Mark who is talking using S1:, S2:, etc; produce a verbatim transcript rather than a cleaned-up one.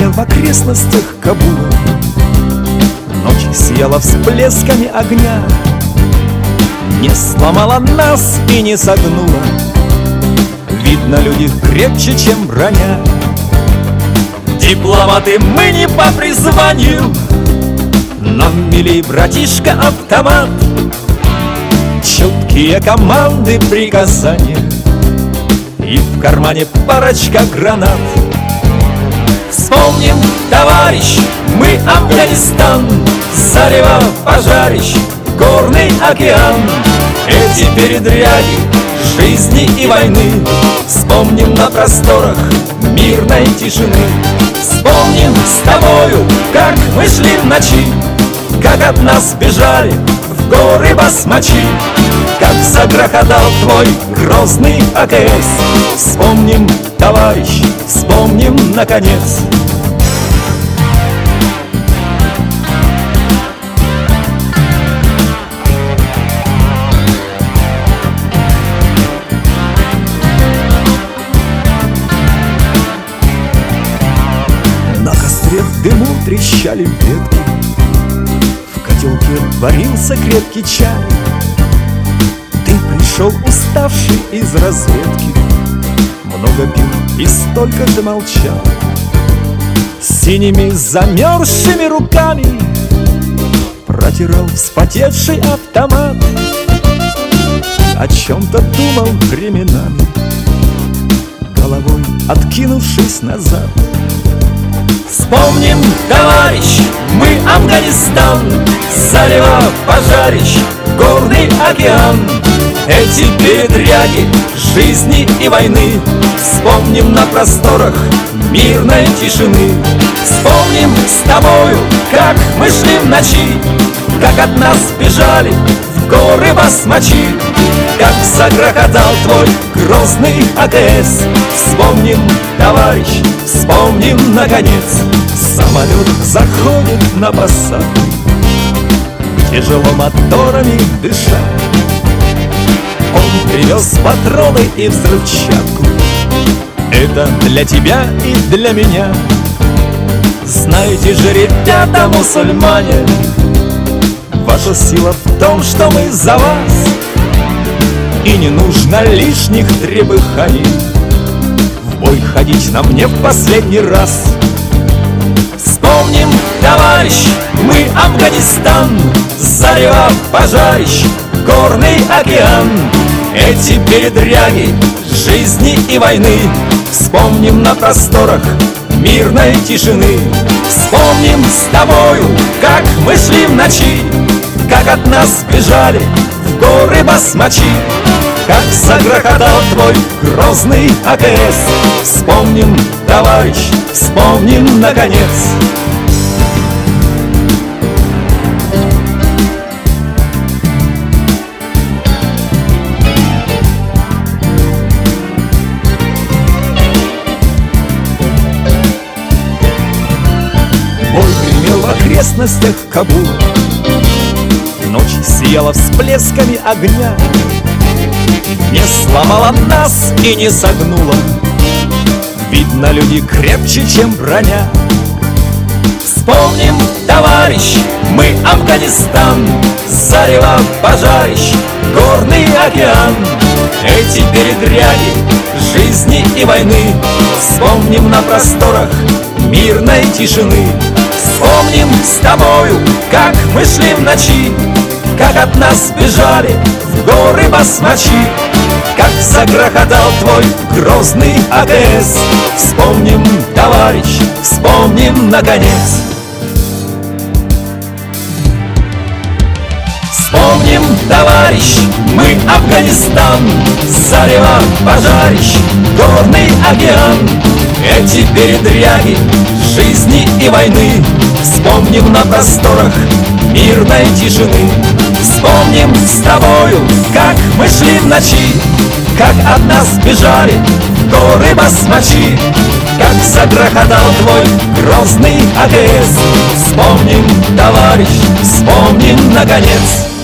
S1: гремел в окрестностях Кабула. Ночь сияла всплесками огня, не сломала нас и не согнула. Видно, люди крепче, чем броня. Дипломаты мы не по призванию, нам милей, братишка, автомат. Чуткие команды, приказания, и в кармане парочка гранат. Вспомним, товарищ, мы Афганистан, зарево пожарищ, горный океан. Эти передряги жизни и войны вспомним на просторах мирной тишины. Вспомним с тобою, как мы шли в ночи, как от нас бежали в горы басмачи, как загрохотал твой грозный АКС. Вспомним, товарищ, вспомним наконец. На костре в дыму трещали ветки, в котелке варился крепкий чай. Ты пришел уставший из разведки, много пил и столько же молчал. Синими замерзшими руками протирал вспотевший автомат. О чем-то думал временами, головой откинувшись назад. Вспомним, товарищ, мы Афганистан, зарево пожарищ, горный океан. Эти передряги жизни и войны вспомним на просторах мирной тишины. Вспомним с тобою, как мы шли в ночи, как от нас бежали в горы басмачи, как загрохотал твой грозный АКС. Вспомним, товарищ, вспомним наконец. Самолет заходит на посадку, тяжело моторами дыша. Он привез патроны и взрывчатку, это для тебя и для меня. Знаете же, ребята мусульмане, ваша сила в том, что мы за вас, и не нужно лишних требыханий. В бой ходить нам не в последний раз. Вспомним, товарищ, мы Афганистан, зарево пожарищ, горный океан. Эти передряги жизни и войны вспомним на просторах мирной тишины. Вспомним с тобою, как мы шли в ночи, как от нас бежали в горы басмачи, как загрохотал твой грозный АКС. Вспомним, товарищ, вспомним наконец. Бой гремел в окрестностях Кабула, ночь сияла всплесками огня, не сломала нас и не согнула. Видно, люди крепче, чем броня. Вспомним, товарищ, мы Афганистан, зарево пожарищ, горный океан. Эти передряги жизни и войны вспомним на просторах мирной тишины. Вспомним с тобою, как мы шли в ночи, как от нас бежали в горы басмачи, как загрохотал твой грозный АКС. Вспомним, товарищ, вспомним наконец. Вспомним, товарищ, мы Афганистан, зарево пожарищ, горный океан. Эти передряги жизни и войны вспомним на просторах мирной тишины. Вспомним с тобою, как мы шли в ночи, как от нас бежали в горы басмачи, как загрохотал твой грозный АКС. Вспомним, товарищ, вспомним наконец.